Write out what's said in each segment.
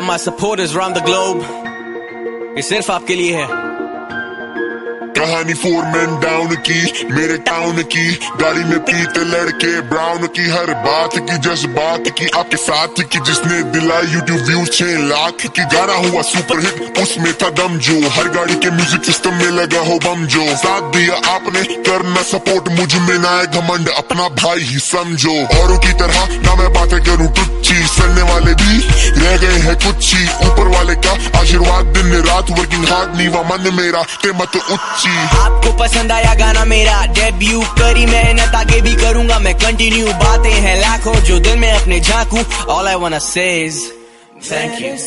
all my supporters around the globe, ये सिर्फ आपके लिए है। कहानी 4 men डाउन की, मेरे टाउन की, गाड़ी में पीते लड़के ब्राउन की, हर बात की जज्बात की, आपके साथ की, जिसने दिलाई YouTube व्यूज 6 लाख की। गाना हुआ सुपर हिट, उसमें था दम जो, हर गाड़ी के म्यूजिक सिस्टम में लगा हो बम जो। साथ दिया आपने, करना सपोर्ट, मुझ में ना है घमंड, अपना भाई ही समझो। औरों की तरह ना मैं बातें करूं टुच्ची, सड़ने वाले भी रह गए हैं कुछ ही, ऊपर वाले का आशीर्वाद दिन रात, वर्किंग हार्ड नीवा मन मेरा ते मत उच्ची। आपको पसंद आया गाना मेरा, डेब्यू करी मेहनत, आगे भी करूंगा मैं कंटिन्यू। बातें हैं लाखों जो दिल में अपने झांकू, all I wanna say is thank you।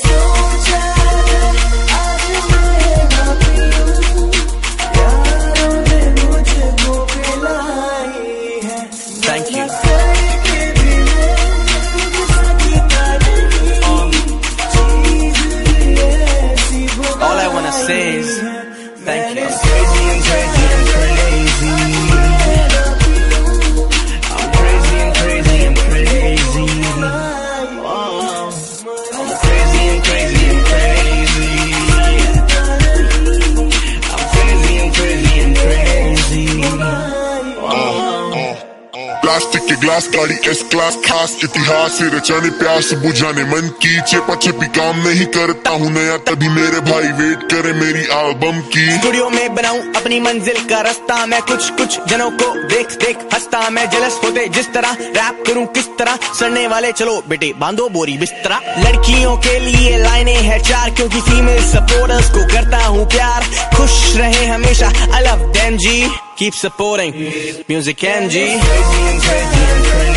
Thank you। All I wanna say is thank you। I'm crazy and crazy and crazy। I'm crazy and crazy and crazy। I'm crazy and crazy and crazy। I'm crazy and crazy and crazy। Plastic के glass, गाड़ी S class, खास इतिहास से रचाने प्यास, बुझाने मन की चेपा चेपी, काम नहीं करता हूँ नया, तभी मेरे भाई वेट करे मेरी एल्बम की। स्टूडियो में बनाऊं अपनी मंजिल का रास्ता, मैं कुछ कुछ जनों को देख देख हंसता, मैं जेलस होते जिस तरह रैप करूं किस तरह, सड़ने वाले चलो बेटे बांधो बोरी बिस्तरा। लड़कियों के लिए लाइनें है 4, क्योंकि फीमेल सपोर्टर्स को करता हूँ प्यार, खुश रहे हमेशा I love them ji, keep supporting music MG।